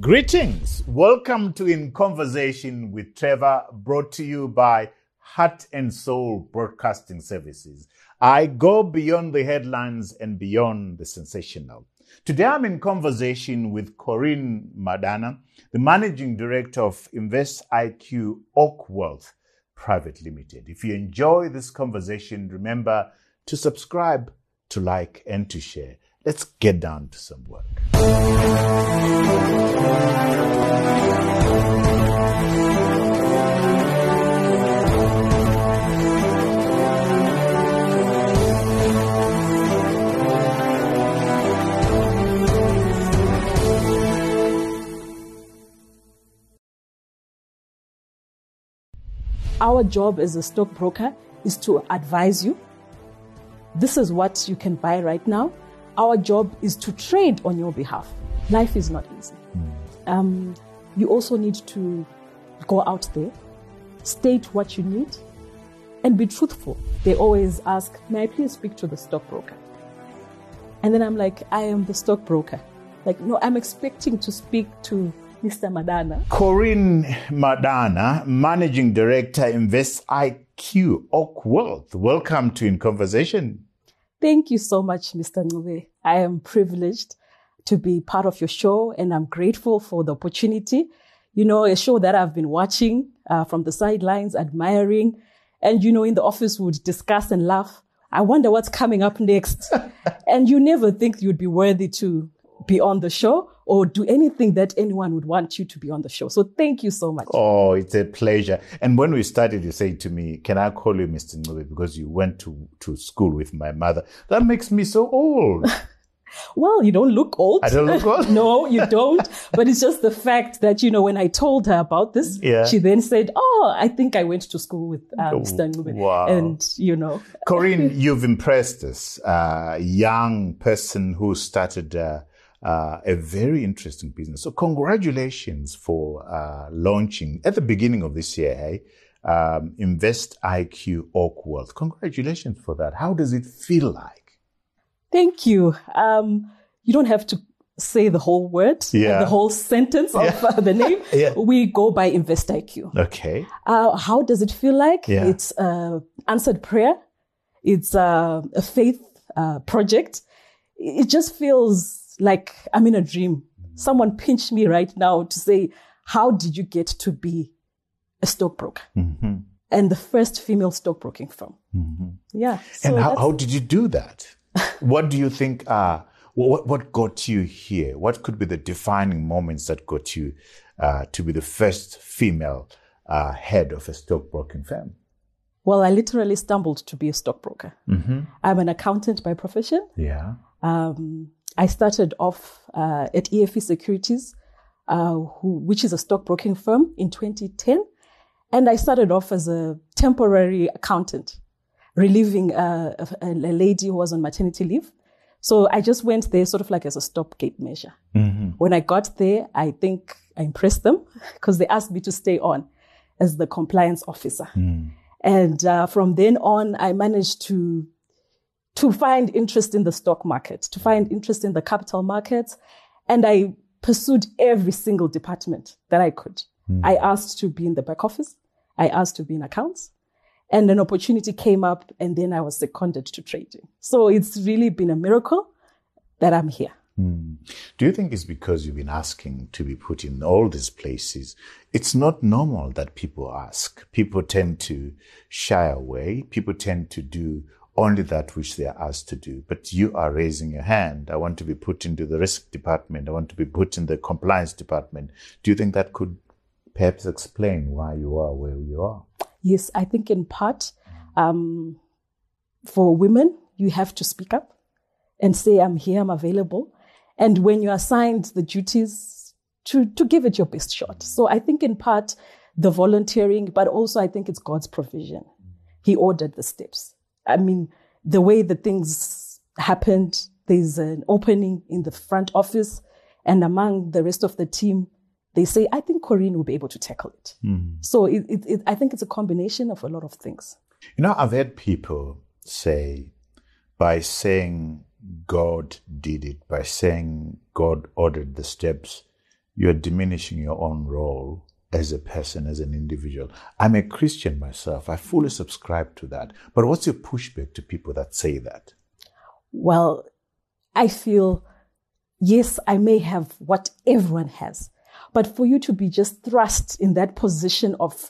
Greetings. Welcome to In Conversation with Trevor, brought to you by Heart and Soul Broadcasting Services. I go beyond the headlines and beyond the sensational. Today I'm in conversation with Corinne Madana, the Managing Director of Invest IQ Oak Wealth Private Limited. If you enjoy this conversation, remember to subscribe, to like, and to share. Let's get down to some work. Our job as a stockbroker is to advise you. This is what you can buy right now. Our job is to trade on your behalf. Life is not easy. You also need to go out there, state what you need, and be truthful. They always ask, may I please speak to the stockbroker? And then I'm like, I am the stockbroker. Like, no, I'm expecting to speak to Mr. Madana. Corinne Madana, Managing Director, Invest IQ Oak Wealth. Welcome to In Conversation. Thank you so much, Mr. Ncube. I am privileged to be part of your show, and I'm grateful for the opportunity. You know, a show that I've been watching from the sidelines, admiring, and, you know, in the office we would discuss and laugh. I wonder what's coming up next. And you never think you'd be worthy to be on the show or do anything that anyone would want you to be on the show. So thank you so much. Oh, it's a pleasure. And when we started, you said to me, can I call you Mr. Ncube because you went to school with my mother? That makes me so old. Well, you don't look old. I don't look old? No, you don't. But it's just the fact that, you know, when I told her about this, she then said, oh, I think I went to school with Mr. Ncube. Wow. And, you know. Corinne, you've impressed us. A young person who started a very interesting business. So congratulations for launching at the beginning of this year, Invest IQ Oak Wealth. Congratulations for that. How does it feel like? Thank you. You don't have to say the whole word, the whole sentence of the name. We go by Invest IQ. Okay. How does it feel like? It's answered prayer. It's a faith project. It just feels like I'm in a dream. Someone pinched me right now to say, how did you get to be a stockbroker? Mm-hmm. And the first female stockbroking firm. Mm-hmm. Yeah. So and how did you do that? What do you think what got you here? What could be the defining moments that got you to be the first female head of a stockbroking firm? Well, I literally stumbled to be a stockbroker. Mm-hmm. I'm an accountant by profession. Yeah. I started off at EFE Securities, which is a stockbroking firm, in 2010. And I started off as a temporary accountant, relieving a lady who was on maternity leave. So I just went there sort of like as a stopgap measure. Mm-hmm. When I got there, I think I impressed them because they asked me to stay on as the compliance officer. Mm. And from then on, I managed to find interest in the stock market, to find interest in the capital markets. And I pursued every single department that I could. Mm. I asked to be in the back office. I asked to be in accounts. And an opportunity came up, and then I was seconded to trading. So it's really been a miracle that I'm here. Mm. Do you think it's because you've been asking to be put in all these places? It's not normal that people ask. People tend to shy away. People tend to do only that which they are asked to do. But you are raising your hand. I want to be put into the risk department. I want to be put in the compliance department. Do you think that could perhaps explain why you are where you are? Yes, I think in part, for women, you have to speak up and say, I'm here, I'm available. And when you're assigned the duties, to give it your best shot. So I think in part, the volunteering, but also I think it's God's provision. He ordered the steps. I mean, the way the things happened, there's an opening in the front office, and among the rest of the team, they say, I think Corinne will be able to tackle it. Mm-hmm. So I think it's a combination of a lot of things. You know, I've heard people say, by saying God did it, by saying God ordered the steps, you're diminishing your own role as a person, as an individual. I'm a Christian myself. I fully subscribe to that. But what's your pushback to people that say that? Well, I feel, yes, I may have what everyone has, but for you to be just thrust in that position of,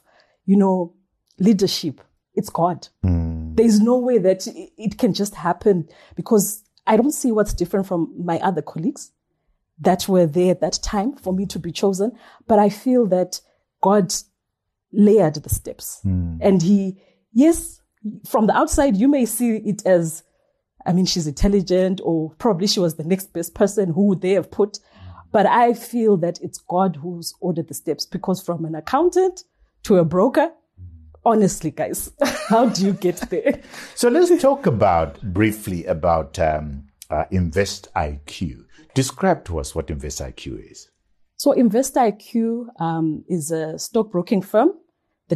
leadership, it's God. There's no way that it can just happen, because I don't see what's different from my other colleagues that were there at that time for me to be chosen. But I feel that God layered the steps. And yes, from the outside, you may see it as, she's intelligent, or probably she was the next best person, who would they have put? But I feel that it's God who's ordered the steps, because from an accountant to a broker, honestly, guys, how do you get there? So let's talk briefly about Invest IQ. Describe to us what Invest IQ is. So Invest IQ is a stockbroking firm, the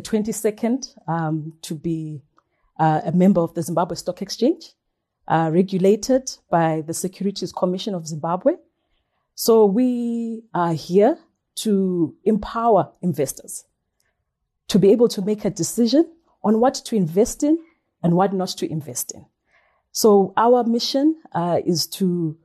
22nd to be a member of the Zimbabwe Stock Exchange, regulated by the Securities Commission of Zimbabwe. So we are here to empower investors to be able to make a decision on what to invest in and what not to invest in. So our mission is to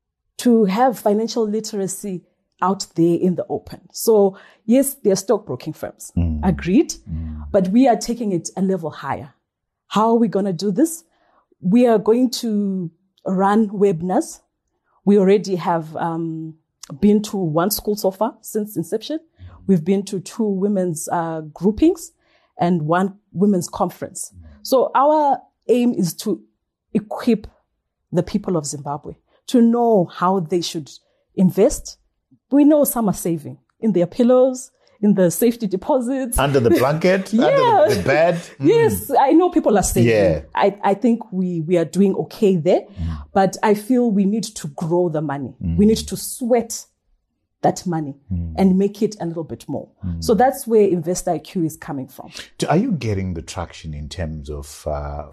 have financial literacy out there in the open. So yes, they're stockbroking firms, agreed, but we are taking it a level higher. How are we going to do this? We are going to run webinars. We already have been to one school so far since inception. We've been to 2 women's groupings and 1 women's conference. So our aim is to equip the people of Zimbabwe to know how they should invest. We know some are saving in their pillows, in the safety deposits. Under the blanket, under the bed. Yes, I know people are saving. Yeah. I think we are doing okay there, but I feel we need to grow the money. We need to sweat that money and make it a little bit more. So that's where Invest IQ is coming from. Are you getting the traction in terms of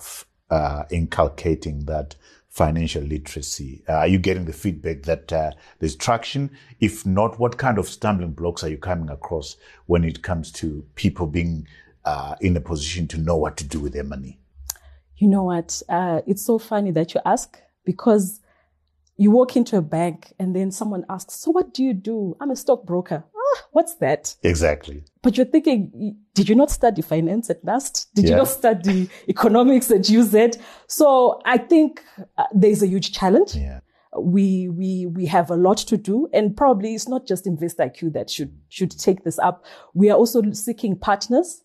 inculcating that financial literacy? Are you getting the feedback that there's traction? If not, what kind of stumbling blocks are you coming across when it comes to people being in a position to know what to do with their money? You know what? It's so funny that you ask, because you walk into a bank and then someone asks, so what do you do? I'm a stockbroker. What's that? Exactly. But you're thinking, did you not study finance at NUST? Did you not study economics at UZ? So I think there's a huge challenge. Yeah. We have a lot to do, and probably it's not just Invest IQ that should take this up. We are also seeking partners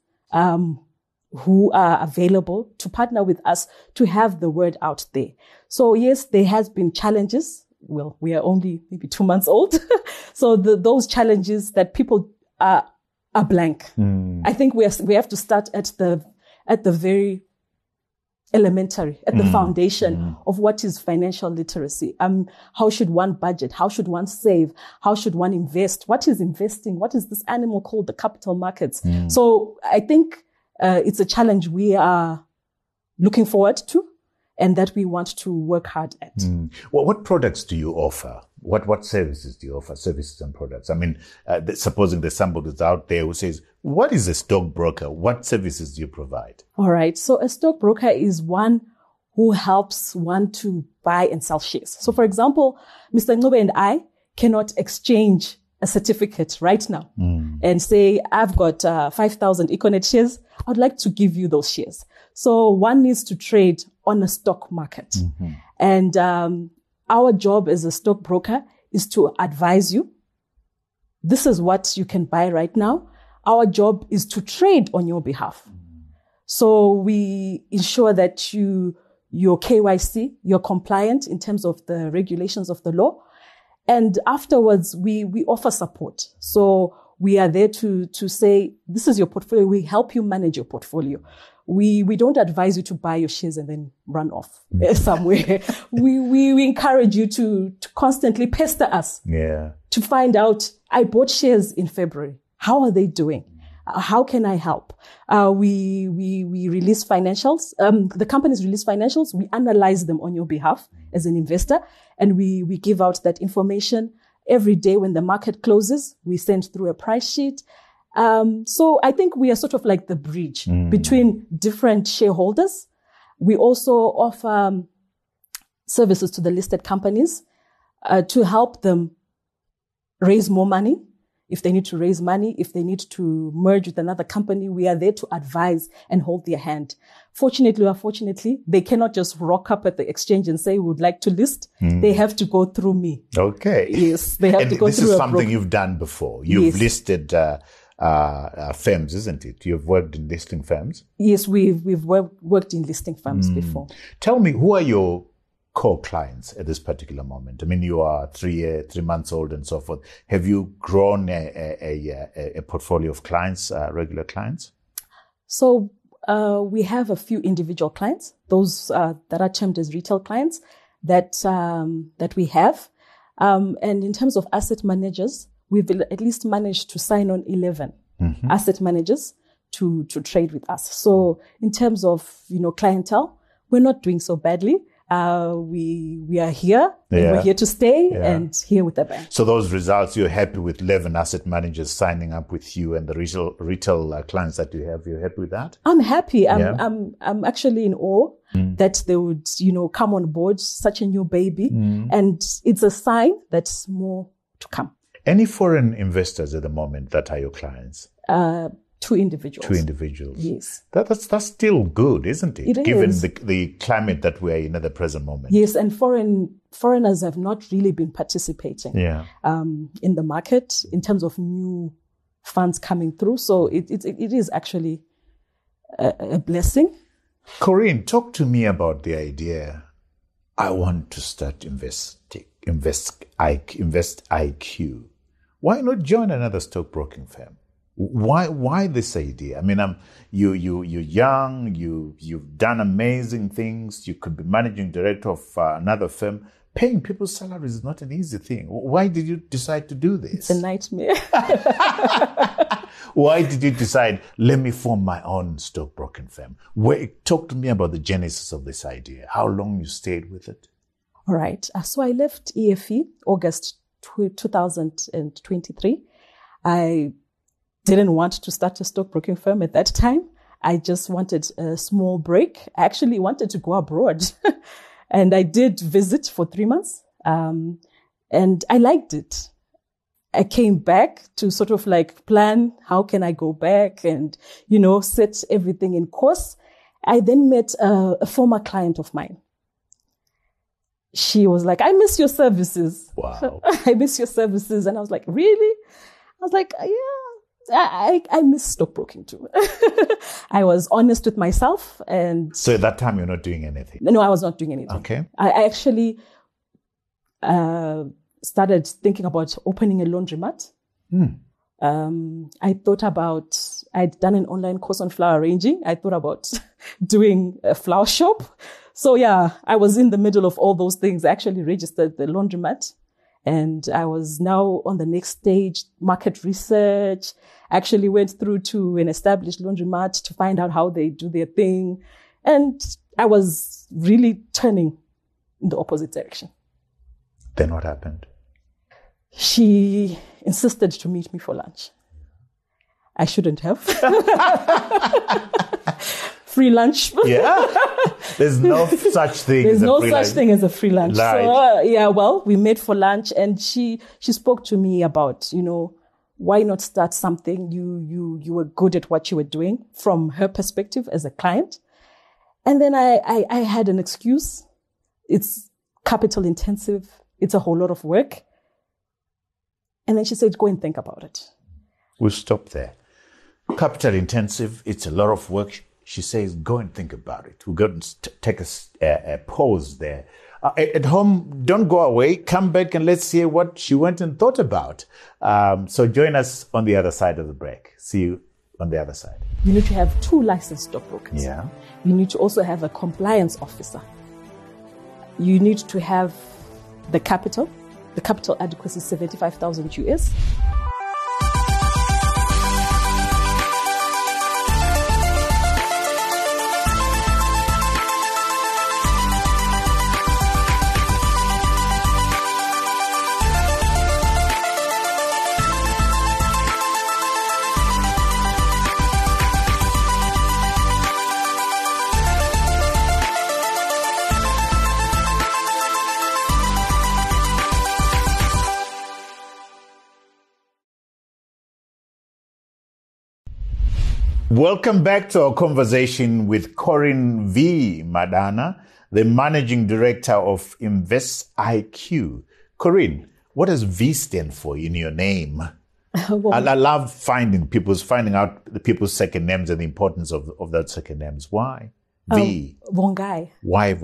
who are available to partner with us to have the word out there. So yes, there has been challenges. Well, we are only maybe 2 months old. So those challenges that people are blank. I think we have to start at the very elementary, at the foundation of what is financial literacy. How should one budget? How should one save? How should one invest? What is investing? What is this animal called the capital markets? So I think it's a challenge we are looking forward to, and that we want to work hard at. Well, what products do you offer? What services do you offer? Services and products. Supposing there's somebody that's out there who says, what is a stockbroker? What services do you provide? All right. So a stockbroker is one who helps one to buy and sell shares. So for example, Mr. Ncube and I cannot exchange a certificate right now and say, I've got 5,000 Econet shares. I'd like to give you those shares. So one needs to trade on a stock market. And our job as a stockbroker is to advise you. This is what you can buy right now. Our job is to trade on your behalf. So we ensure that your KYC, you're compliant in terms of the regulations of the law. And afterwards, we offer support. So we are there to say, this is your portfolio. We help you manage your portfolio. We don't advise you to buy your shares and then run off somewhere. We encourage you to constantly pester us. To find out, I bought shares in February. How are they doing? How can I help? We release financials. The companies release financials. We analyze them on your behalf as an investor, and we give out that information. Every day when the market closes, we send through a price sheet. So I think we are sort of like the bridge between different shareholders. We also offer services to the listed companies to help them raise more money. If they need to raise money, if they need to merge with another company, we are there to advise and hold their hand. Fortunately or unfortunately, they cannot just rock up at the exchange and say, we would like to list. They have to go through me. Okay. Yes, they have to go through a broker. This is something you've done before. You've listed firms, isn't it? You've worked in listing firms? Yes, we've worked in listing firms before. Tell me, who are your core clients at this particular moment? I mean, you are 3 months old and so forth. Have you grown a portfolio of clients, regular clients? So we have a few individual clients, those that are termed as retail clients that we have. And in terms of asset managers, we've at least managed to sign on 11 asset managers to trade with us. So in terms of, clientele, we're not doing so badly. We are here, and we're here to stay and here with the bank. So those results, you're happy with 11 asset managers signing up with you and the retail clients that you have. You're happy with that? I'm happy. I'm actually in awe that they would, come on board, such a new baby. And it's a sign that's more to come. Any foreign investors at the moment that are your clients? Two individuals. Yes. That's still good, isn't it? It Given is. the climate that we're in at the present moment. Yes, and foreigners have not really been participating in the market in terms of new funds coming through. So it is actually a blessing. Corinne, talk to me about the idea. I want to start Invest IQ. Why not join another stockbroking firm? Why this idea? I mean, you're young, you've done amazing things. You could be managing director of another firm. Paying people's salaries is not an easy thing. Why did you decide to do this? It's a nightmare. Why did you decide, let me form my own stockbroking firm? Talk to me about the genesis of this idea. How long you stayed with it? All right. So I left EFE August 2023. I didn't want to start a stockbroking firm at that time. I just wanted a small break. I actually wanted to go abroad. And I did visit for 3 months. And I liked it. I came back to sort of like plan, how can I go back and, set everything in course. I then met a former client of mine. She was like, I miss your services. Wow. I miss your services. And I was like, really? I was like, yeah. I miss stockbroking too. I was honest with myself. And so at that time, you're not doing anything? No, I was not doing anything. Okay. I actually started thinking about opening a laundromat. I'd done an online course on flower arranging. I thought about doing a flower shop. So yeah, I was in the middle of all those things. I actually registered the laundromat. And I was now on the next stage, market research. Actually went through to an established laundromat to find out how they do their thing. And I was really turning in the opposite direction. Then what happened? She insisted to meet me for lunch. I shouldn't have. Free lunch. Yeah. There's no such thing There's as a no free such lunch. thing as a free lunch. Right. So, we met for lunch and she spoke to me about, why not start something? You were good at what you were doing from her perspective as a client. And then I had an excuse. It's capital intensive. It's a whole lot of work. And then she said, go and think about it. We'll stop there. Capital intensive. It's a lot of work. She says, go and think about it. We're going to take a pause there. At home, don't go away. Come back and let's hear what she went and thought about. So join us on the other side of the break. See you on the other side. You need to have 2 licensed stockbrokers. Yeah. You need to also have a compliance officer. You need to have the capital. The capital adequacy is 75,000 US. Welcome back to our conversation with Corinne V. Madana, the Managing Director of Invest IQ. Corinne, what does V stand for in your name? Well, I love finding out the people's second names and the importance of that second names. Why? V. Vongai. Why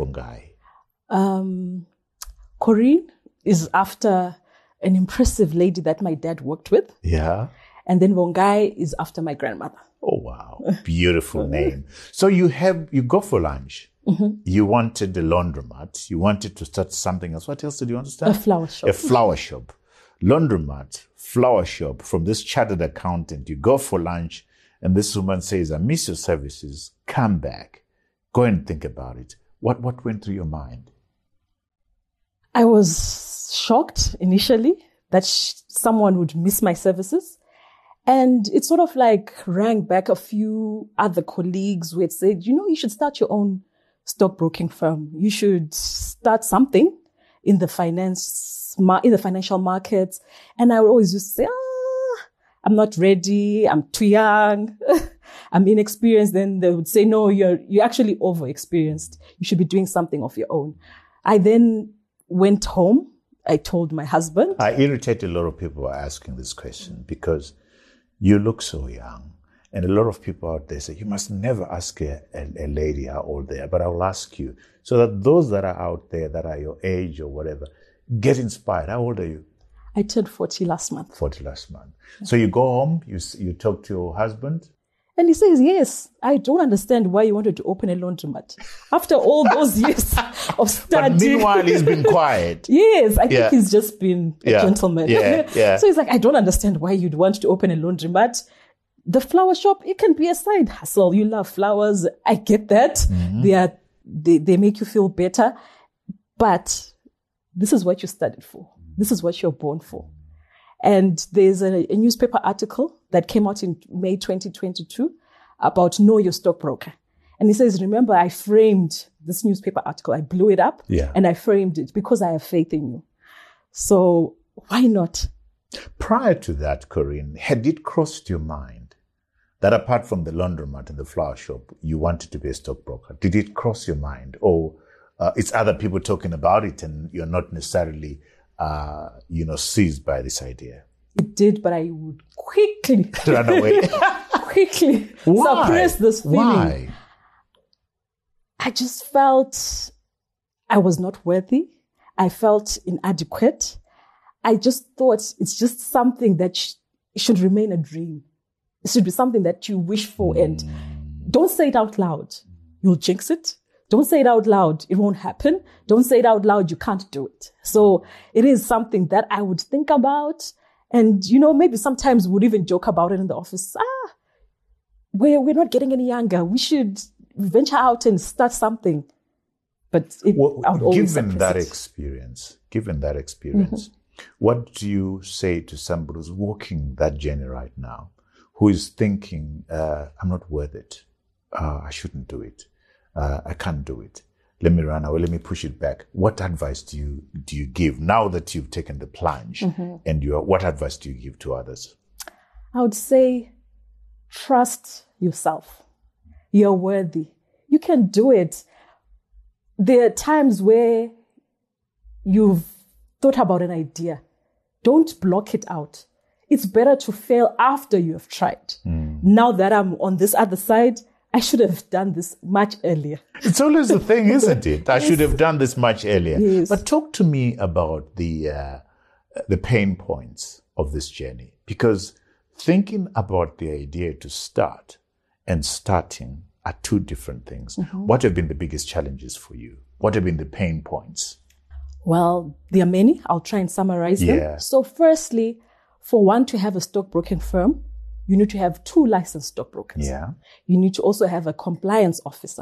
Vongai? Corinne is after an impressive lady that my dad worked with. Yeah. And then Vongai is after my grandmother. Oh, wow. Beautiful name. So you go for lunch. Mm-hmm. You wanted the laundromat. You wanted to start something else. What else did you want to start? A flower shop. A flower shop. Laundromat, flower shop from this chartered accountant. You go for lunch and this woman says, I miss your services. Come back. Go and think about it. What went through your mind? I was shocked initially that someone would miss my services. And it sort of like rang back a few other colleagues who had said, you should start your own stockbroking firm. You should start something in the financial markets. And I would always just say, I'm not ready. I'm too young. I'm inexperienced. Then they would say, no, you're actually overexperienced. You should be doing something of your own. I then went home. I told my husband. I irritate a lot of people by asking this question because you look so young. And a lot of people out there say, you must never ask a lady how old they are, but I will ask you. So that those that are out there that are your age or whatever, get inspired. How old are you? I turned 40 last month. 40 last month. So you go home, you talk to your husband? And he says, yes, I don't understand why you wanted to open a laundromat. After all those years of studying. But meanwhile, he's been quiet. Yes, I think he's just been a gentleman. Yeah. So he's like, I don't understand why you'd want to open a laundromat. The flower shop, it can be a side hustle. You love flowers. I get that. Mm-hmm. They make you feel better. But this is what you studied for. This is what you're born for. And there's a newspaper article that came out in May 2022 about Know Your Stockbroker. And he says, remember, I framed this newspaper article. I blew it up and I framed it because I have faith in you. So why not? Prior to that, Corinne, had it crossed your mind that apart from the laundromat and the flower shop, you wanted to be a stockbroker? Did it cross your mind? Or it's other people talking about it and you're not necessarily seized by this idea? It did, but I would quickly run away. Quickly suppress this feeling. Why? I just felt I was not worthy. I felt inadequate. I just thought it's just something that should remain a dream. It should be something that you wish for and don't say it out loud. You'll jinx it. Don't say it out loud. It won't happen. Don't say it out loud. You can't do it. So it is something that I would think about. And, maybe sometimes would even joke about it in the office. We're not getting any younger. We should venture out and start something. But given that experience, what do you say to somebody who's walking that journey right now, who is thinking, I'm not worth it. I shouldn't do it. I can't do it. Let me run away. Let me push it back. What advice do you give now that you've taken the plunge? Mm-hmm. And what advice do you give to others? I would say, trust yourself. You're worthy. You can do it. There are times where you've thought about an idea. Don't block it out. It's better to fail after you have tried. Now that I'm on this other side, I should have done this much earlier. It's always the thing, isn't it? I should have done this much earlier. Yes. But talk to me about the pain points of this journey. Because thinking about the idea to start and starting are two different things. Mm-hmm. What have been the biggest challenges for you? What have been the pain points? Well, there are many. I'll try and summarize them. So firstly, for one to have a stockbroking firm, you need to have 2 licensed stockbrokers. Yeah. You need to also have a compliance officer.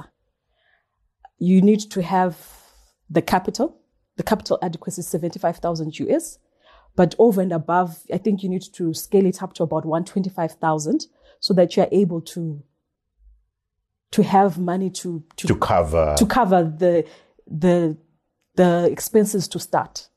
You need to have the capital. The capital adequacy is 75,000 US. But over and above, I think you need to scale it up to about 125,000 so that you're able to have money to cover the expenses to start.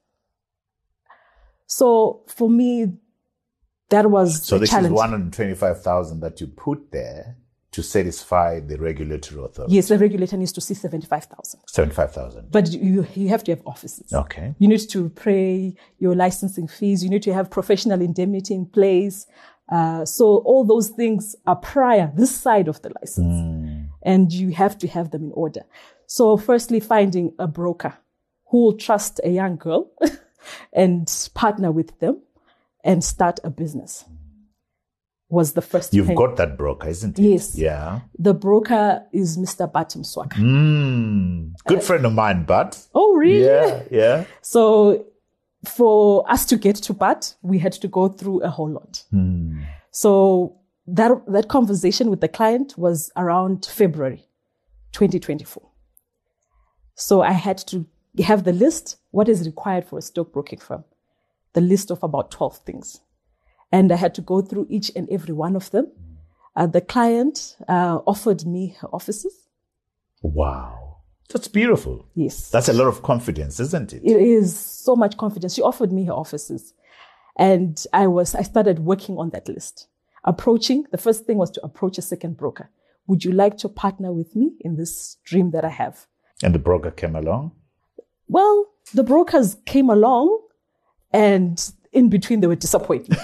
So for me, that was so a this challenge. is 125,000 that you put there to satisfy the regulatory authority? Yes, the regulator needs to see 75,000. 75,000. But you have to have offices. Okay. You need to pay your licensing fees. You need to have professional indemnity in place. So all those things are prior, this side of the license. And you have to have them in order. So firstly, finding a broker who will trust a young girl and partner with them and start a business was the first You've thing. got that broker, isn't it? Yes. Yeah. The broker is Mr. Bart Mswaka. Good friend of mine, Bart. Oh, really? Yeah, yeah. So for us to get to Bart, we had to go through a whole lot. So that conversation with the client was around February 2024. So I had to have the list, what is required for a stockbroking firm, the list of about 12 things. And I had to go through each and every one of them. The client offered me her offices. Wow. That's beautiful. Yes. That's a lot of confidence, isn't it? It is so much confidence. She offered me her offices. And I started working on that list. The first thing was to approach a second broker. Would you like to partner with me in this dream that I have? And the broker came along? Well, the brokers came along, and in between there were disappointments.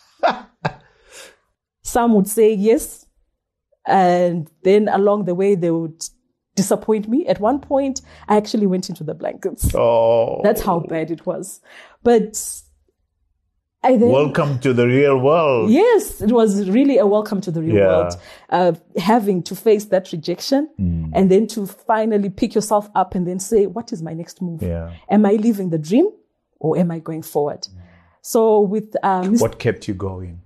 Some would say yes, and then along the way they would disappoint me. At one point, I actually went into the blankets. Oh. That's how bad it was. But I then... Welcome to the real world. Yes, it was really a welcome to the real world. Having to face that rejection and then to finally pick yourself up and then say, what is my next move? Yeah. Am I living the dream or am I going forward? So with... what kept you going?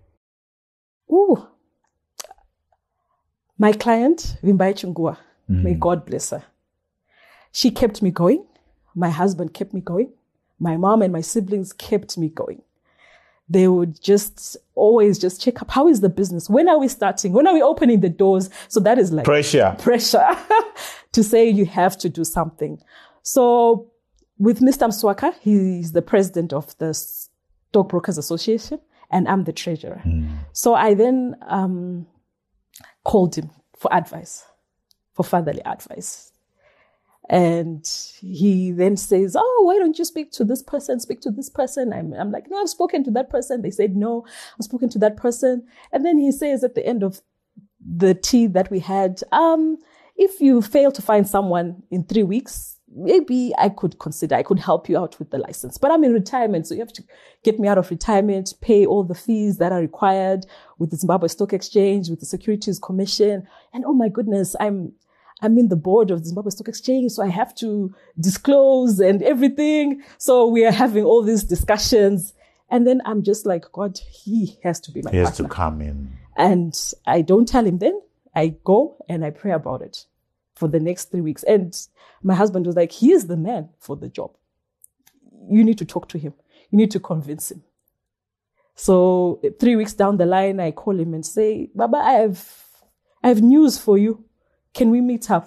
My client, Vimbai Chungua, may God bless her. She kept me going. My husband kept me going. My mom and my siblings kept me going. They would always check up. How is the business? When are we starting? When are we opening the doors? So that is like pressure to say you have to do something. So with Mr. Mswaka, he's the president of the Stockbrokers Association and I'm the treasurer. So I then called him for advice, for fatherly advice. And he then says, why don't you speak to this person? Speak to this person. I'm like, no, I've spoken to that person. They said, no, I've spoken to that person. And then he says at the end of the tea that we had, if you fail to find someone in 3 weeks, maybe I could help you out with the license. But I'm in retirement, so you have to get me out of retirement, pay all the fees that are required with the Zimbabwe Stock Exchange, with the Securities Commission. And oh my goodness, I'm in the board of the Zimbabwe Stock Exchange, so I have to disclose and everything. So we are having all these discussions. And then I'm just like, God, he has to be my partner. He has to come in. And I don't tell him then. I go and I pray about it for the next 3 weeks. And my husband was like, he is the man for the job. You need to talk to him. You need to convince him. So 3 weeks down the line, I call him and say, Baba, I have news for you. Can we meet up?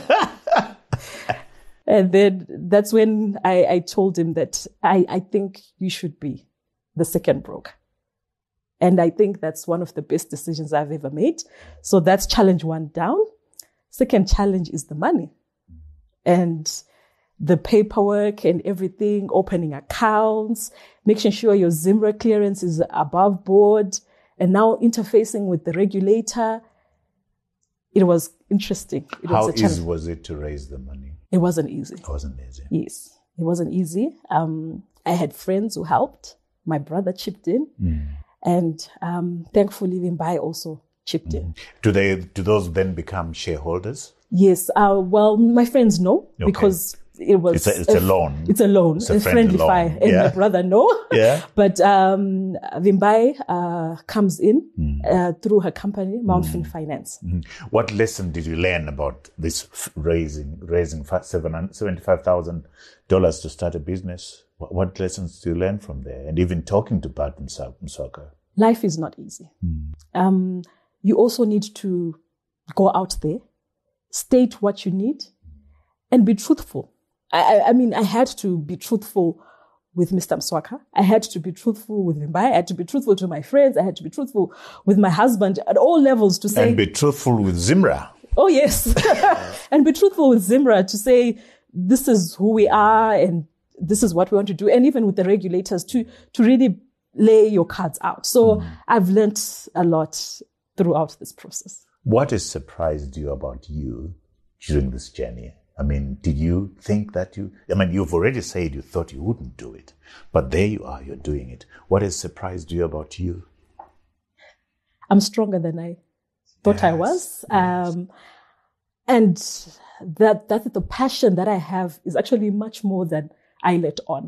And then that's when I told him that I think you should be the second broker. And I think that's one of the best decisions I've ever made. So that's challenge 1 down. Second challenge is the money and the paperwork and everything, opening accounts, making sure your ZIMRA clearance is above board, and now interfacing with the regulator. It was interesting. How easy was it to raise the money? It wasn't easy. It wasn't easy. Yes, it wasn't easy. I had friends who helped. My brother chipped in. And thankfully, Vimbai also chipped in. Do those then become shareholders? Yes. Well, my friends know because it was it's a loan. It's a loan. It's a friendly loan. fire. And my brother know. Yeah. But Vimbai comes in through her company, Mountain Finance. What lesson did you learn about this raising $75,000 to start a business? What lessons do you learn from there? And even talking to Bart Mswaka? Life is not easy. You also need to go out there, state what you need, and be truthful. I mean, I had to be truthful with Mr. Mswaka. I had to be truthful with Mbai. I had to be truthful to my friends. I had to be truthful with my husband at all levels to say... And be truthful with Zimra. Oh, yes. And be truthful with Zimra to say, this is who we are and this is what we want to do. And even with the regulators to really lay your cards out. So I've learned a lot throughout this process. What has surprised you about you during this journey? I mean, did you think that you've already said you thought you wouldn't do it, but there you are, you're doing it. What has surprised you about you? I'm stronger than I thought I was. And that the passion that I have is actually much more than I let on.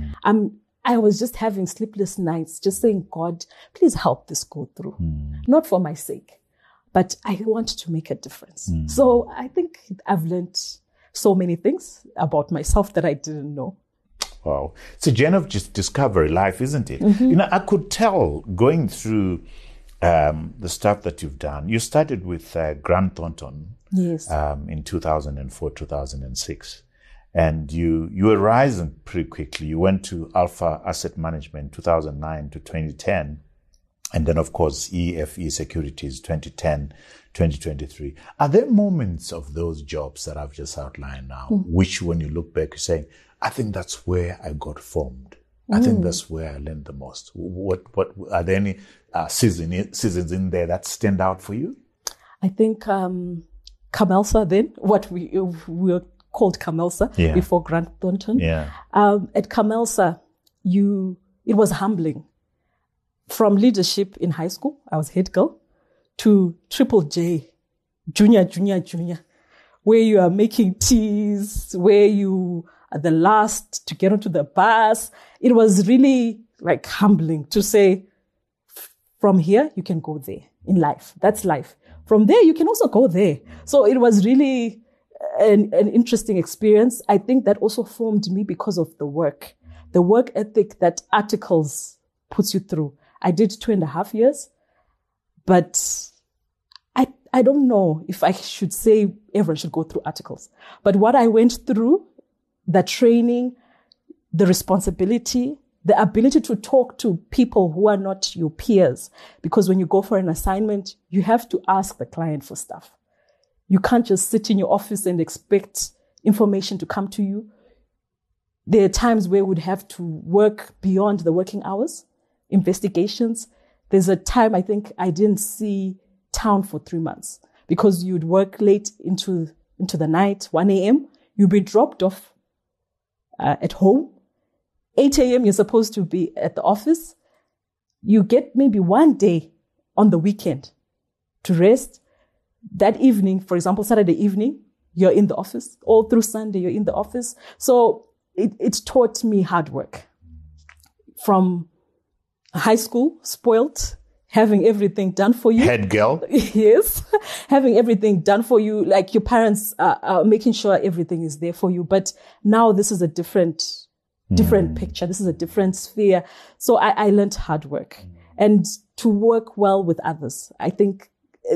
I was just having sleepless nights, just saying, God, please help this go through. Not for my sake, but I want to make a difference. So I think I've learned so many things about myself that I didn't know. Wow. It's a journey of just discovery life, isn't it? I could tell going through the stuff that you've done. You started with Grant Thornton in 2004, 2006. And you were rising pretty quickly. You went to Alpha Asset Management 2009 to 2010. And then, of course, EFE Securities 2010, 2023. Are there moments of those jobs that I've just outlined now, which when you look back, you say, I think that's where I got formed. I think that's where I learned the most. What are there any seasons in there that stand out for you? I think Camelsa then, what we were called Camelsa before Grant Thornton. At Camelsa, it was humbling. From leadership in high school, I was head girl, to Triple J, junior, where you are making teas, where you are the last to get onto the bus. It was really like humbling to say, from here, you can go there in life. That's life. From there, you can also go there. So it was really an interesting experience. I think that also formed me because of the work ethic that Articles puts you through. I did 2.5 years, but I don't know if I should say everyone should go through Articles. But what I went through, the training, the responsibility, the ability to talk to people who are not your peers. Because when you go for an assignment, you have to ask the client for stuff. You can't just sit in your office and expect information to come to you. There are times where we'd have to work beyond the working hours, investigations. There's a time I think I didn't see town for 3 months because you'd work late into the night, 1 a.m. You'd be dropped off at home. 8 a.m. you're supposed to be at the office. You get maybe 1 day on the weekend to rest. That evening, for example, Saturday evening, you're in the office. All through Sunday, you're in the office. So it taught me hard work. From high school, spoiled, having everything done for you. Head girl. Yes. Having everything done for you. Like your parents are making sure everything is there for you. But now this is a different picture. This is a different sphere. So I learned hard work and to work well with others. I think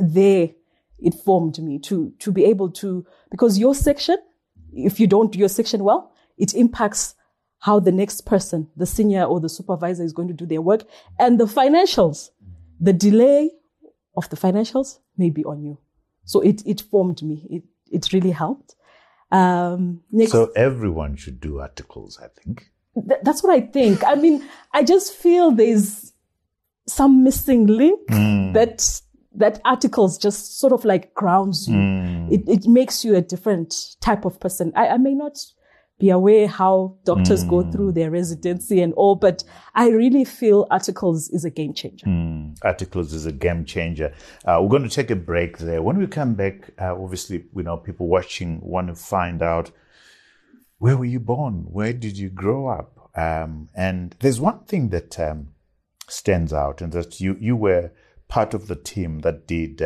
it formed me to be able to, because your section, if you don't do your section well, it impacts how the next person, the senior or the supervisor, is going to do their work. And the financials, the delay of the financials may be on you. So it formed me. It really helped. So everyone should do Articles, I think. That's what I think. I mean, I just feel there's some missing link that Articles just sort of like grounds you. It makes you a different type of person. I may not be aware how doctors go through their residency and all, but I really feel Articles is a game changer. Articles is a game changer. We're going to take a break there. When we come back, obviously, people watching want to find out, where were you born? Where did you grow up? And there's one thing that stands out, and that you were part of the team that did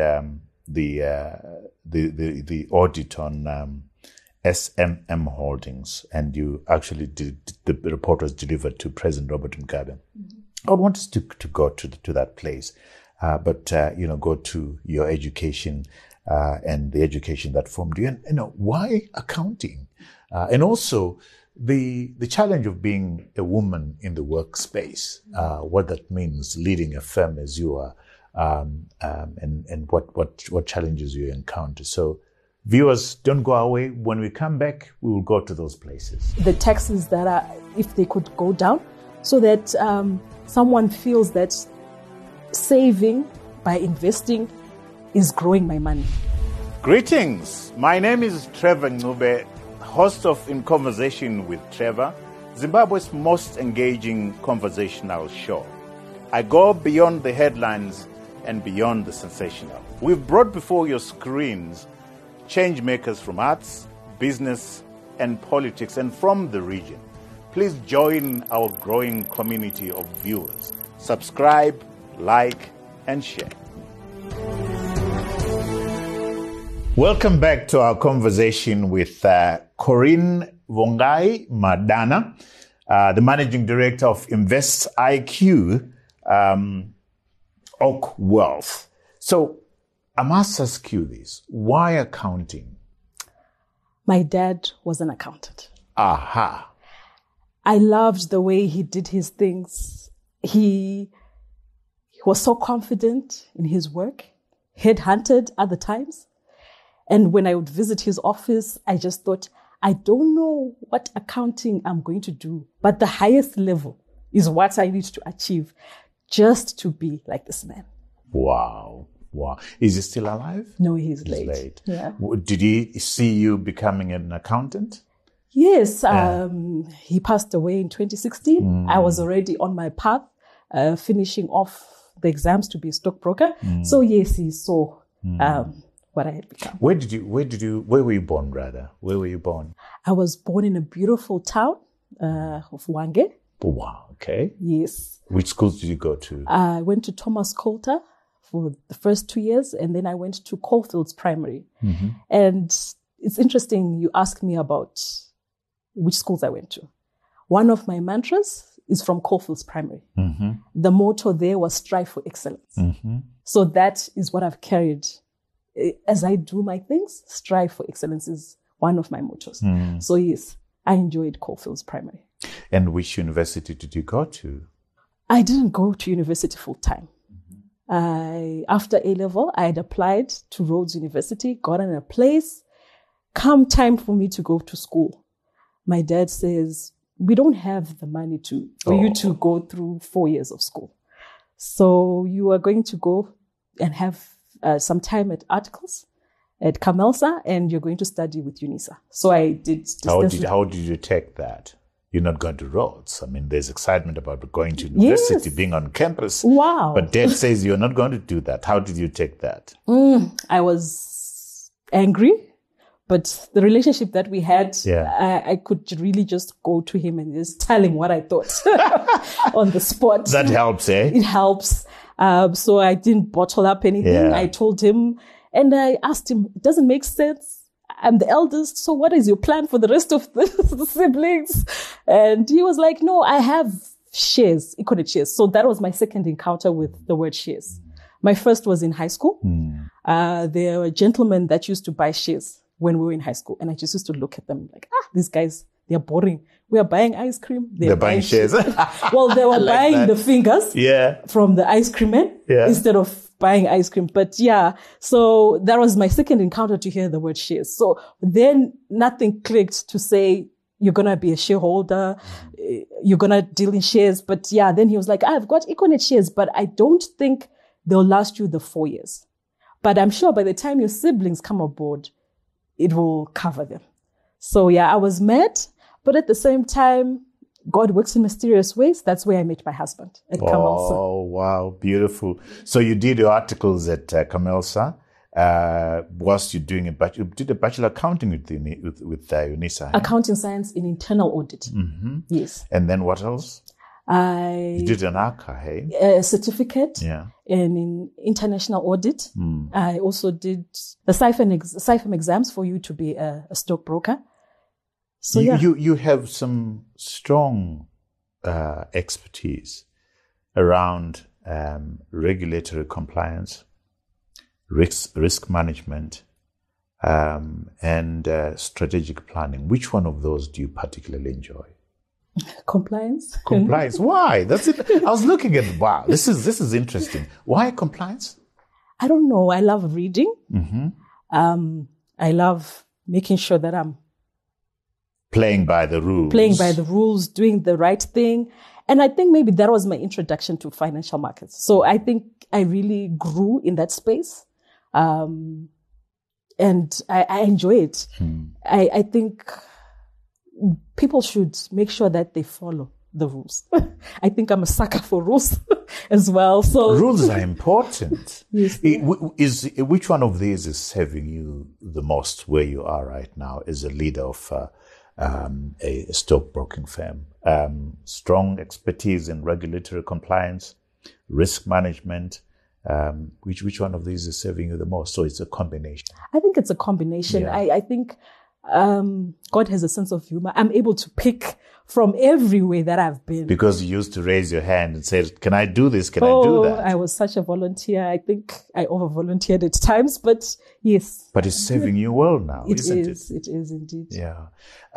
the audit on SMM Holdings, and you actually did, the report was delivered to President Robert Mugabe. I would want us to go to that place, but go to your education and the education that formed you. And why accounting? And also, the challenge of being a woman in the workspace, what that means, leading a firm as you are, and what challenges you encounter. So, viewers, don't go away. When we come back, we will go to those places. The taxes that are, if they could go down, so that someone feels that saving by investing is growing my money. Greetings. My name is Trevor Ncube, host of In Conversation with Trevor, Zimbabwe's most engaging conversational show. I go beyond the headlines and beyond the sensational. We've brought before your screens change makers from arts, business, and politics, and from the region. Please join our growing community of viewers. Subscribe, like, and share. Welcome back to our conversation with Corinne Vongai Madana, the Managing Director of Invest IQ, Oak Wealth. So I must ask you this. Why accounting? My dad was an accountant. Aha. I loved the way he did his things. He was so confident in his work, headhunted other times. And when I would visit his office, I just thought, I don't know what accounting I'm going to do, but the highest level is what I need to achieve just to be like this man. Wow. Wow. Is he still alive? No, he's late. Yeah. Did he see you becoming an accountant? Yes. He passed away in 2016. I was already on my path, finishing off the exams to be a stockbroker. So yes, he saw what I had become. Where were you born rather? Where were you born? I was born in a beautiful town of Hwange. Wow, okay. Yes. Which schools did you go to? I went to Thomas Coulter for the first 2 years, and then I went to Caulfields Primary. And it's interesting you ask me about which schools I went to. One of my mantras is from Caulfields Primary. The motto there was strive for excellence. So that is what I've carried. As I do my things, strive for excellence is one of my mottos. So yes, I enjoyed Caulfields Primary. And which university did you go to? I didn't go to university full time. After A-level, I had applied to Rhodes University, gotten a place. Come time for me to go to school, my dad says, we don't have the money for you to go through 4 years of school. So you are going to go and have some time at Articles at CAMELSA, and you're going to study with UNISA. So I did. How did you take that? You're not going to Rhodes. I mean, there's excitement about going to university, being on campus. Wow. But Dad says you're not going to do that. How did you take that? I was angry, but the relationship that we had, I could really just go to him and just tell him what I thought on the spot. That helps, eh? It helps. So I didn't bottle up anything. I told him, and I asked him, it doesn't make sense. I'm the eldest, so what is your plan for the rest of the siblings? And he was like, no, I have shares, Econet shares. So that was my second encounter with the word shares. My first was in high school. There were gentlemen that used to buy shares when we were in high school. And I just used to look at them like, these guys, they're boring. We are buying ice cream. They're buying shares. Well, they were buying the fingers from the ice cream man instead of buying ice cream. But so that was my second encounter to hear the word shares. So then nothing clicked to say, you're going to be a shareholder. You're going to deal in shares. But then he was like, I've got Econet shares, but I don't think they'll last you the 4 years. But I'm sure by the time your siblings come aboard, it will cover them. So I was mad. But at the same time, God works in mysterious ways. That's where I met my husband at CAMELSA. Oh, wow. Beautiful. So you did your articles at CAMELSA whilst you're doing you did a bachelor accounting with UNISA. Accounting science in internal audit. Yes. And then what else? You did an ACA, hey? A certificate in international audit. I also did the CIFM exams for you to be a stockbroker. So you have some strong expertise around regulatory compliance, risk management, and strategic planning. Which one of those do you particularly enjoy? Compliance. Compliance. Why? That's it. I was looking at, wow, this is interesting. Why compliance? I don't know. I love reading. I love making sure that I'm playing by the rules, doing the right thing. And I think maybe that was my introduction to financial markets. So I think I really grew in that space. And I enjoy it. I think people should make sure that they follow the rules. I think I'm a sucker for rules as well. So rules are important. Yes. Which one of these is serving you the most where you are right now as a leader of a stockbroking firm? Strong expertise in regulatory compliance, risk management. Which one of these is serving you the most? So it's a combination. I think it's a combination. Yeah. I think God has a sense of humor. I'm able to pick from everywhere that I've been. Because you used to raise your hand and say, can I do this? Can I do that? I was such a volunteer. I think I over-volunteered at times, but yes. But it's serving you well now, isn't it? It is indeed. Yeah.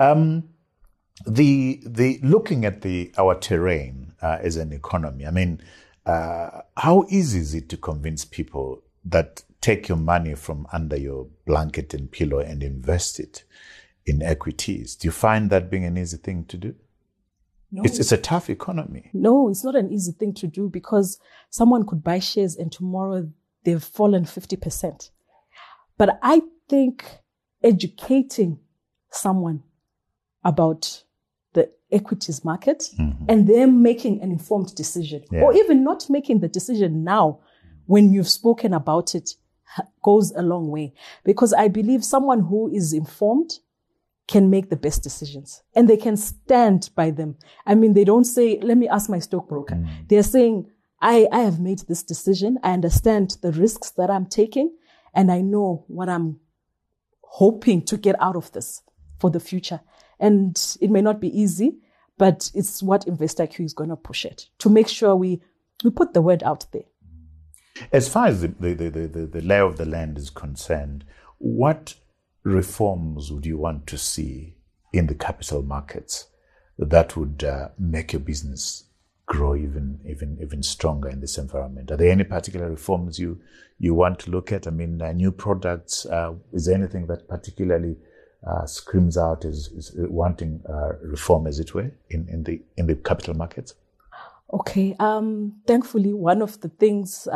The looking at our terrain as an economy, I mean, how easy is it to convince people that take your money from under your blanket and pillow and invest it in equities? Do you find that being an easy thing to do? No. It's a tough economy. No, it's not an easy thing to do because someone could buy shares and tomorrow they've fallen 50%. But I think educating someone about the equities market and them making an informed decision, or even not making the decision now when you've spoken about it, goes a long way. Because I believe someone who is informed can make the best decisions and they can stand by them. I mean, they don't say, let me ask my stockbroker. They're saying, I have made this decision. I understand the risks that I'm taking and I know what I'm hoping to get out of this for the future. And it may not be easy, but it's what InvestIQ is going to push it to make sure we put the word out there. As far as the lay of the land is concerned, what reforms would you want to see in the capital markets that would make your business grow even stronger in this environment? Are there any particular reforms you want to look at? I mean, new products. Is there anything that particularly screams out as wanting reform, as it were, in the capital markets? Okay. Thankfully, one of the things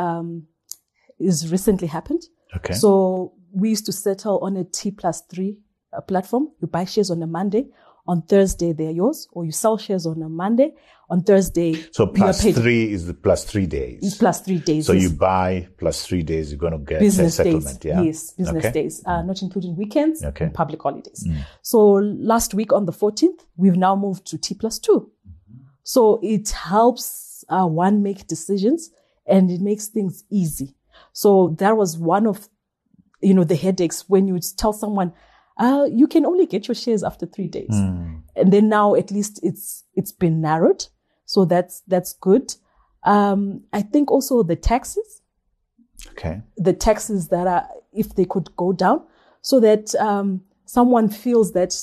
is recently happened. Okay. So we used to settle on a T+3 platform. You buy shares on a Monday. On Thursday, they're yours. Or you sell shares on a Monday. On Thursday, so +3 is the +3 days. It's +3 days. So you buy +3 days, you're going to get business settlement. Days. Yeah. Yes, business days, not including weekends and public holidays. Mm. So last week on the 14th, we've now moved to T+2. So it helps one make decisions and it makes things easy. So that was one of, the headaches when you tell someone, you can only get your shares after 3 days. Mm. And then now at least it's been narrowed. So that's good. I think also the taxes. Okay. The taxes that are, if they could go down so that someone feels that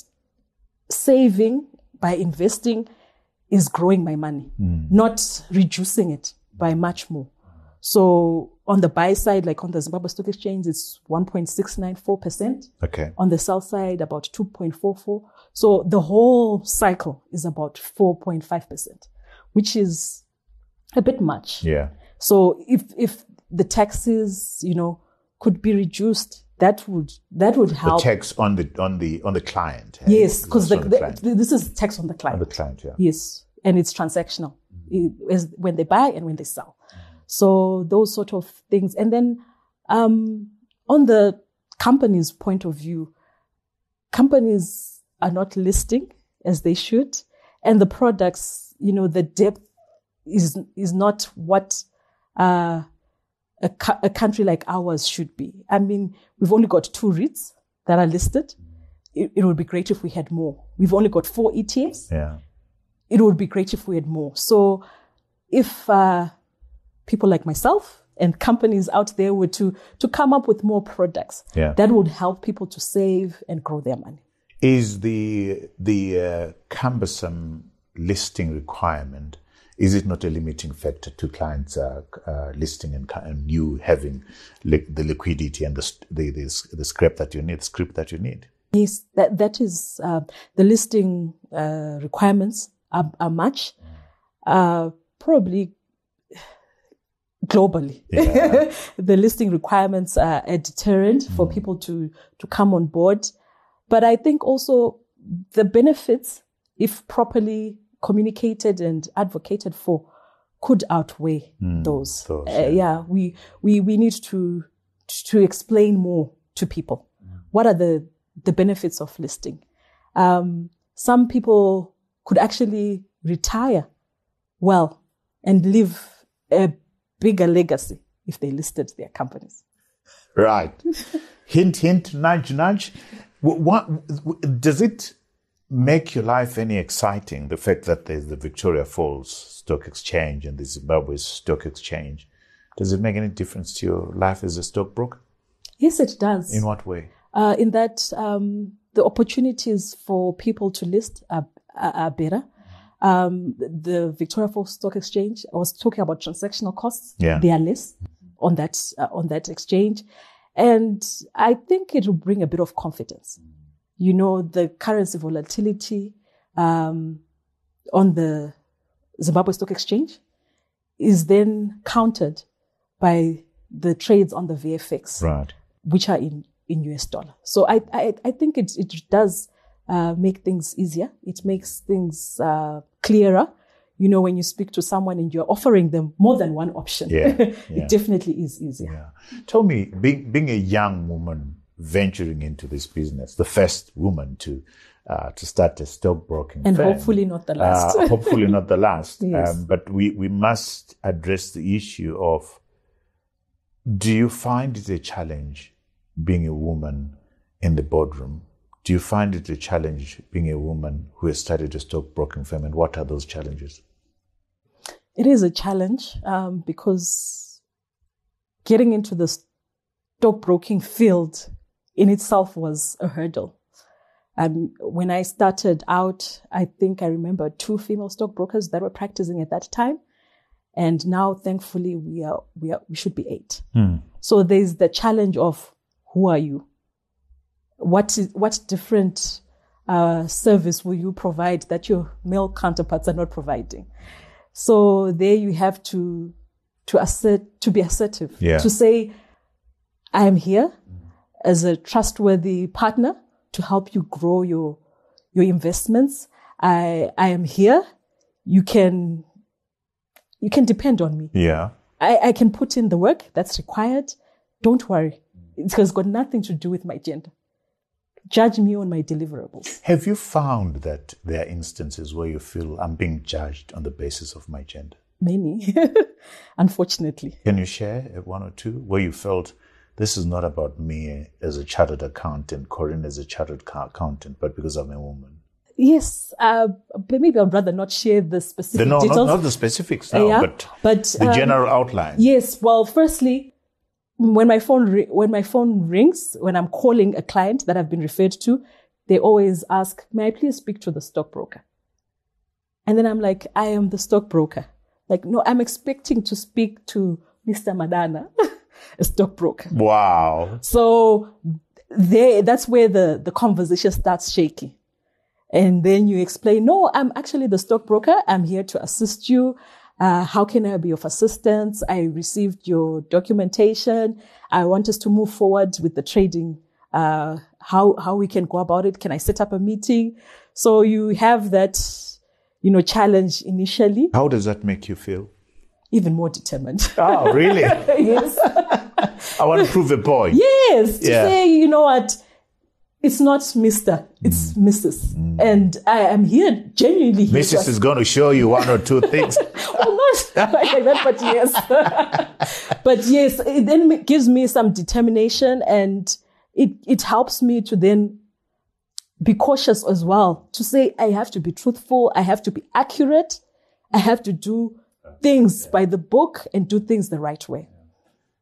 saving by investing is growing my money, not reducing it by much more. So on the buy side, like on the Zimbabwe Stock Exchange, it's 1.694%. Okay. On the sell side, about 2.44. So the whole cycle is about 4.5%, which is a bit much. Yeah. So if the taxes, could be reduced, that would help. The tax on the client. Yes, because this is tax on the client. On the client, yeah. Yes, and it's transactional. It is when they buy and when they sell. So those sort of things. And then on the company's point of view, companies are not listing as they should. And the products, the depth is not what a country like ours should be. I mean, we've only got 2 REITs that are listed. It would be great if we had more. We've only got 4 ETFs. Yeah. It would be great if we had more. So if people like myself and companies out there were to come up with more products that would help people to save and grow their money. Is the cumbersome listing requirement, is it not a limiting factor to clients listing and you having the liquidity and the script that you need? Yes, that is the listing requirements are much, probably globally. Yeah. The listing requirements are a deterrent for people to come on board. But I think also the benefits, if properly communicated and advocated for, could outweigh those. We need to explain more to people. What are the benefits of listing? Some people could actually retire well and leave a bigger legacy if they listed their companies. Right. Hint, hint, nudge, nudge. What does it make your life any exciting, the fact that there's the Victoria Falls Stock Exchange and the Zimbabwe Stock Exchange? Does it make any difference to your life as a stockbroker? Yes, it does. In what way? In that the opportunities for people to list are better. The Victoria Falls Stock Exchange, I was talking about transactional costs. Yeah. They are less on that exchange. And I think it will bring a bit of confidence. You know, the currency volatility on the Zimbabwe Stock Exchange is then countered by the trades on the VFX, right, which are in US dollar. So I think it does make things easier. It makes things clearer. You know, when you speak to someone and you're offering them more than one option, it definitely is easier. Yeah. Tell me, being a young woman venturing into this business, the first woman to start a stockbroking and firm, hopefully not the last. Hopefully not the last. Yes. But we must address the issue of, do you find it a challenge being a woman in the boardroom? Do you find it a challenge being a woman who has started a stockbroking firm, and what are those challenges? It is a challenge because getting into the stockbroking field in itself was a hurdle. When I started out, I think I remember 2 female stockbrokers that were practicing at that time. And now, thankfully, we should be 8. So there's the challenge of, who are you? What different service will you provide that your male counterparts are not providing? So there you have to be assertive, to say, I am here as a trustworthy partner to help you grow your investments. I am here. You can depend on me. Yeah. I can put in the work that's required. Don't worry. It has got nothing to do with my gender. Judge me on my deliverables. Have you found that there are instances where you feel I'm being judged on the basis of my gender? Many, unfortunately. Can you share 1 or 2 where you felt this is not about me as a chartered accountant, Corinne as a chartered accountant, but because I'm a woman? Yes, maybe I'd rather not share the specific details. Not the specifics now, but the general outline. Yes, well, firstly, when my phone rings, when I'm calling a client that I've been referred to, they always ask, may I please speak to the stockbroker? And then I'm like, I am the stockbroker. Like, no, I'm expecting to speak to Mr. Madana, a stockbroker. Wow. So that's where the conversation starts shaky. And then you explain, no, I'm actually the stockbroker. I'm here to assist you. How can I be of assistance? I received your documentation. I want us to move forward with the trading. How we can go about it? Can I set up a meeting? So you have that, challenge initially. How does that make you feel? Even more determined. Oh, really? Yes. I want to prove a point. Yes. To say, you know what? It's not Mr. It's Mrs. And I am here genuinely here. Mrs. is going to show you 1 or 2 things. Well, not like that, but yes. But yes, it then gives me some determination, and it helps me to then be cautious as well. To say I have to be truthful, I have to be accurate, I have to do things by the book and do things the right way.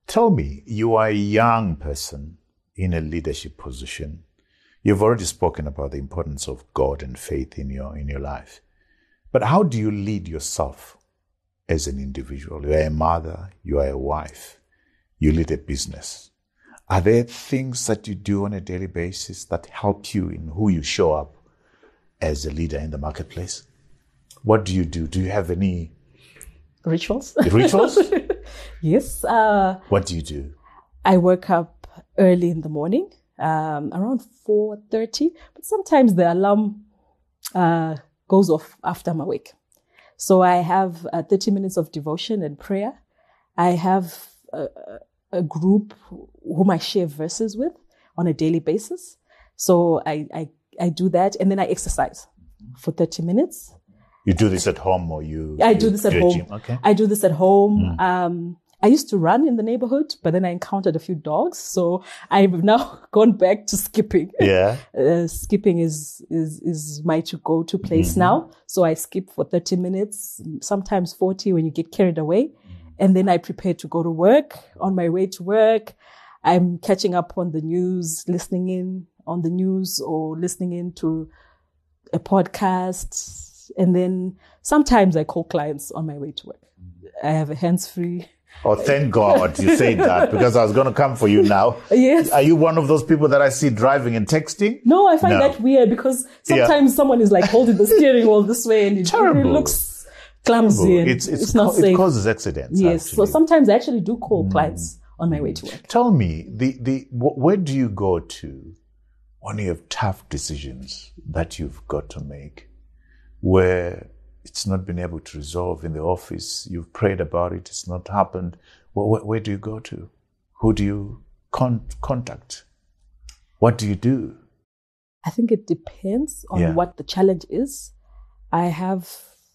Tell me, you are a young person in a leadership position. You've already spoken about the importance of God and faith in your life. But how do you lead yourself as an individual? You are a mother, you are a wife, you lead a business. Are there things that you do on a daily basis that help you in who you show up as a leader in the marketplace? What do you do? Do you have any Rituals? rituals? Yes. What do you do? I wake up early in the morning, around 4:30, but sometimes the alarm goes off after I'm awake. So I have 30 minutes of devotion and prayer. I have a group whom I share verses with on a daily basis. So I do that, and then I exercise for 30 minutes. You do this at home, or I do this at home. Gym? Okay. I do this at home. I used to run in the neighborhood, but then I encountered a few dogs. So I've now gone back to skipping. Yeah. Skipping is my to-go-to place now. So I skip for 30 minutes, sometimes 40 when you get carried away. And then I prepare to go to work. On my way to work, I'm catching up on the news, listening in on the news or listening into a podcast. And then sometimes I call clients on my way to work. I have a hands-free. Oh, thank God you said that, because I was going to come for you now. Yes. Are you one of those people that I see driving and texting? No, I find that weird because sometimes someone is like holding the steering wheel this way and it really looks clumsy. And it's not safe. It causes accidents. Yes. Actually. So sometimes I actually do call clients on my way to work. Tell me, where do you go to when you have tough decisions that you've got to make, where it's not been able to resolve in the office? You've prayed about it, it's not happened. Where do you go to? Who do you contact? What do you do? I think it depends on what the challenge is. I have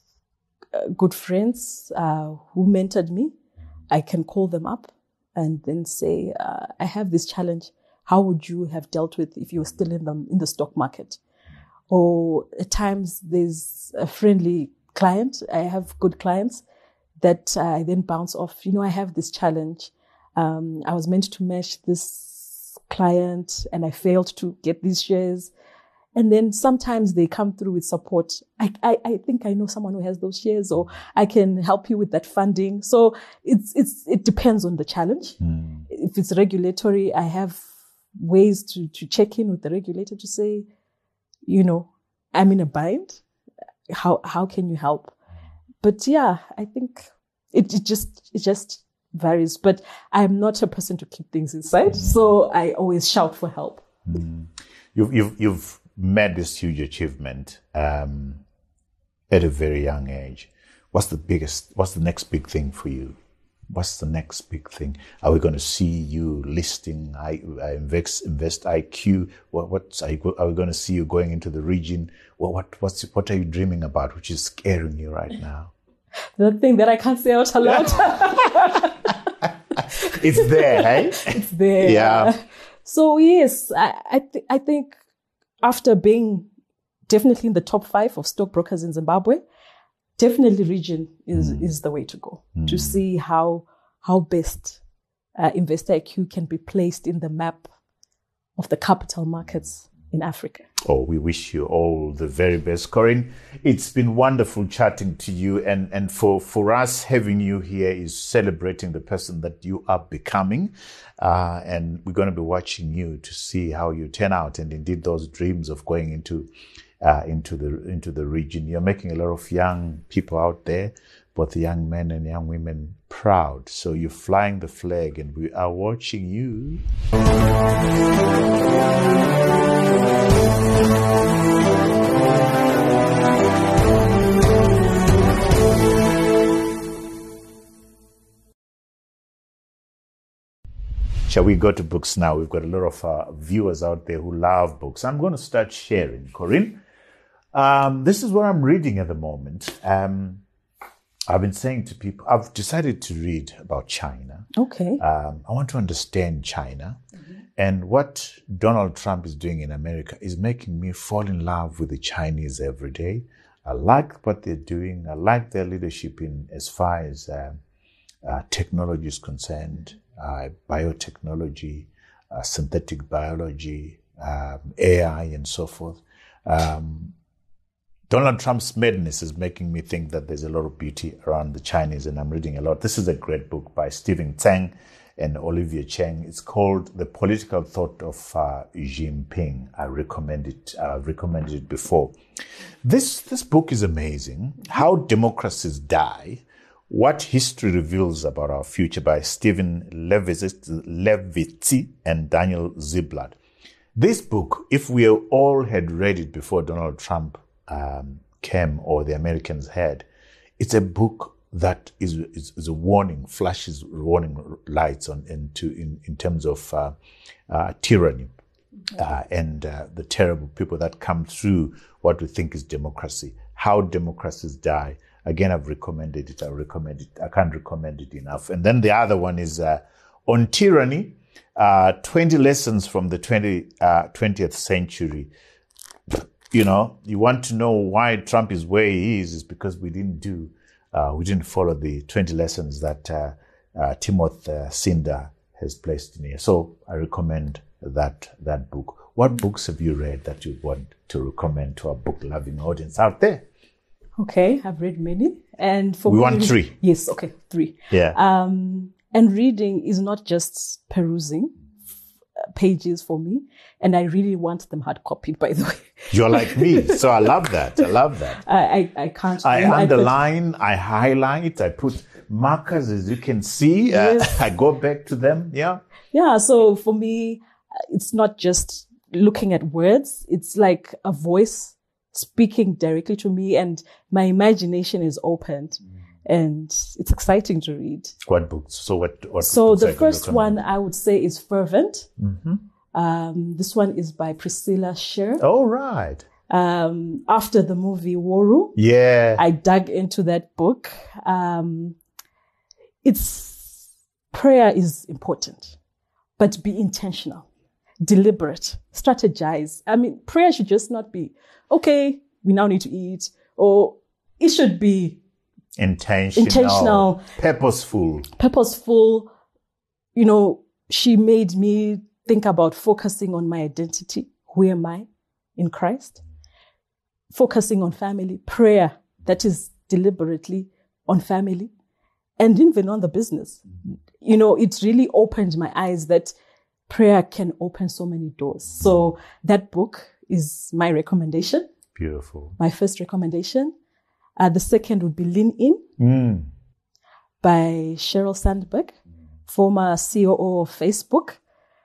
good friends who mentored me. I can call them up and then say, I have this challenge. How would you have dealt with if you were still in the stock market? Or at times there's a friendly client. I have good clients that I then bounce off. I have this challenge. I was meant to match this client and I failed to get these shares. And then sometimes they come through with support. I think I know someone who has those shares, or I can help you with that funding. So it depends on the challenge. If it's regulatory, I have ways to check in with the regulator to say, I'm in a bind. How can you help? But I think it just varies. But I'm not a person to keep things inside, so I always shout for help. You've made this huge achievement at a very young age. What's the next big thing for you? What's the next big thing? Are we going to see you listing Invest IQ? Are we going to see you going into the region? What are you dreaming about, which is scaring you right now? The thing that I can't say out loud. It's there, hey? It's there. Yeah. So yes, I think after being definitely in the top 5 of stockbrokers in Zimbabwe, definitely region is the way to go to see how best Invest IQ can be placed in the map of the capital markets in Africa. Oh, we wish you all the very best, Corinne. It's been wonderful chatting to you, and for us, having you here is celebrating the person that you are becoming, and we're going to be watching you to see how you turn out, and indeed those dreams of going into the region. You're making a lot of young people out there, both young men and young women, proud. So you're flying the flag, and we are watching you. Shall we go to books now? We've got a lot of viewers out there who love books. I'm going to start sharing, Corinne. This is what I'm reading at the moment. I've been saying to people, I've decided to read about China. Okay. I want to understand China. And what Donald Trump is doing in America is making me fall in love with the Chinese every day. I like what they're doing. I like their leadership in as far as technology is concerned. biotechnology, synthetic biology, AI, and so forth. Donald Trump's madness is making me think that there's a lot of beauty around the Chinese, and I'm reading a lot. This is a great book by Stephen Tsang and Olivia Cheng. It's called The Political Thought of Xi Jinping. I recommend it. I've recommended it before. This book is amazing. How Democracies Die, What History Reveals About Our Future by Stephen Levitsy and Daniel Ziblatt. This book, if we all had read it before Donald Trump came, or the Americans had, it's a book that is a warning, flashes warning lights in terms of tyranny and the terrible people that come through what we think is democracy. How Democracies Die. Again, I've recommended it. I can't recommend it enough. And then the other one is on tyranny, 20 lessons from the 20th century. You know, you want to know why Trump is where he is because we didn't follow the 20 lessons that Timothy Cinder has placed in here. So I recommend that book. What books have you read that you want to recommend to our book-loving audience out there? Okay, I've read many. And for we me, want 3. Yes, okay, 3. Yeah. And reading is not just perusing pages for me, and I really want them hard copied, by the way. You're like me, so I love that. I can't. I underline, I highlight, I put markers, as you can see. Yes. I go back to them. Yeah. Yeah. So for me, it's not just looking at words. It's like a voice speaking directly to me, and my imagination is opened. And it's exciting to read. What books? So what So books the first one I would say is Fervent. Mm-hmm. This one is by Priscilla Sher. Oh, right. After the movie War Room, Yeah. I dug into that book. Prayer is important, but be intentional, deliberate, strategize. I mean, prayer should just not be, okay, we now need to eat, or it should be intentional, purposeful. You know, she made me think about focusing on my identity. Who am I in Christ? Focusing on family, prayer that is deliberately on family, and even on the business. You know, it really opened my eyes that prayer can open so many doors. So that book is my recommendation. Beautiful. My first recommendation. The second would be Lean In by Sheryl Sandberg, former COO of Facebook.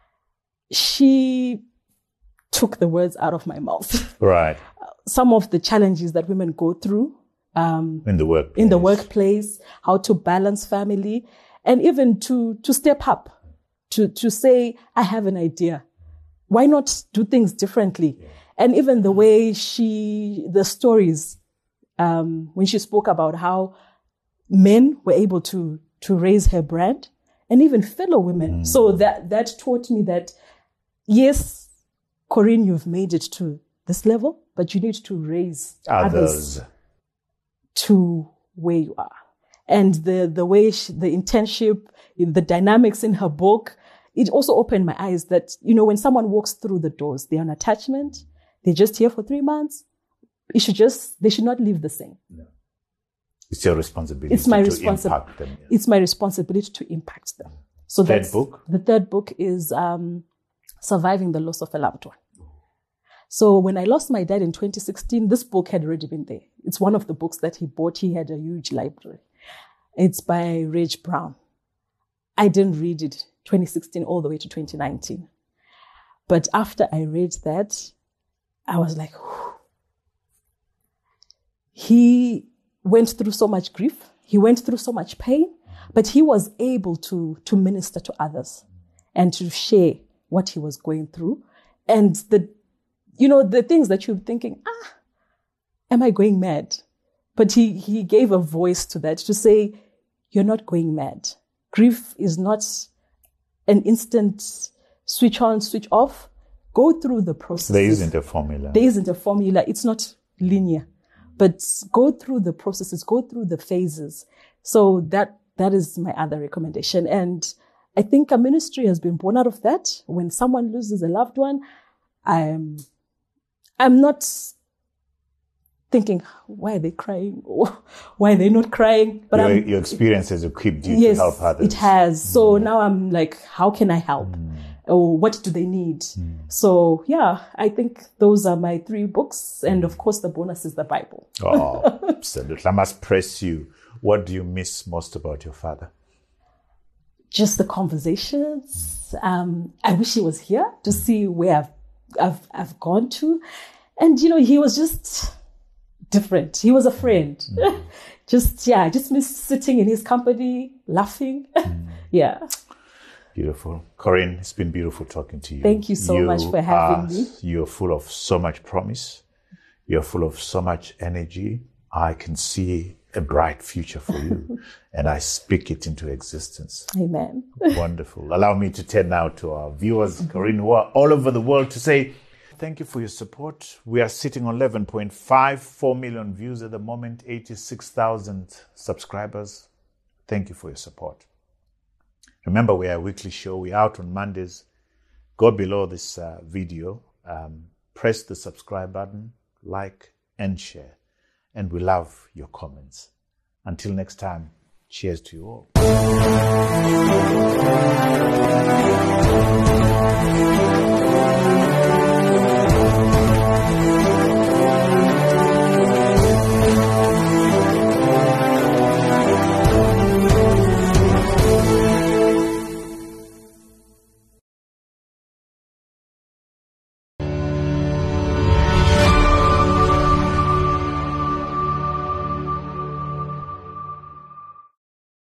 She took the words out of my mouth. Right. Some of the challenges that women go through in the workplace, how to balance family, and even to step up, to say, I have an idea. Why not do things differently? Yeah. And even the way the stories, when she spoke about how men were able to raise her brand, and even fellow women. So that taught me that, yes, Corinne, you've made it to this level, but you need to raise others to where you are. And the way the internship, the dynamics in her book, it also opened my eyes that, you know, when someone walks through the doors, they're on attachment, they're just here for 3 months. They should not leave the same. No. It's your responsibility. It's my to impact them. Yeah. It's my responsibility to impact them. So the third book is Surviving the Loss of a Loved One. So when I lost my dad in 2016, this book had already been there. It's one of the books that he bought. He had a huge library. It's by Reg Brown. I didn't read it 2016 all the way to 2019. But after I read that, I was like, whew. He went through so much grief. He went through so much pain, but he was able to minister to others and to share what he was going through. And the things that you're thinking, am I going mad? But he gave a voice to that to say, you're not going mad. Grief is not an instant switch on, switch off. Go through the process. There isn't a formula. It's not linear. But go through the processes, go through the phases. So that is my other recommendation. And I think a ministry has been born out of that. When someone loses a loved one, I'm not thinking, why are they crying? Or why are they not crying? But your experience has equipped you to help others. It has. So now I'm like, how can I help? Or what do they need? So yeah, I think those are my 3 books. And of course, the bonus is the Bible. Oh, absolutely. I must press you. What do you miss most about your father? Just the conversations. I wish he was here to see where I've gone to. And, he was just different. He was a friend. Just miss sitting in his company, laughing. Yeah. Beautiful. Corinne, it's been beautiful talking to you. Thank you so much for having me. You're full of so much promise. You're full of so much energy. I can see a bright future for you. And I speak it into existence. Amen. Wonderful. Allow me to turn now to our viewers, Corinne, who are all over the world, to say thank you for your support. We are sitting on 11.54 million views at the moment, 86,000 subscribers. Thank you for your support. Remember, we are a weekly show. We're out on Mondays. Go below this video, press the subscribe button, like and share. And we love your comments. Until next time, cheers to you all.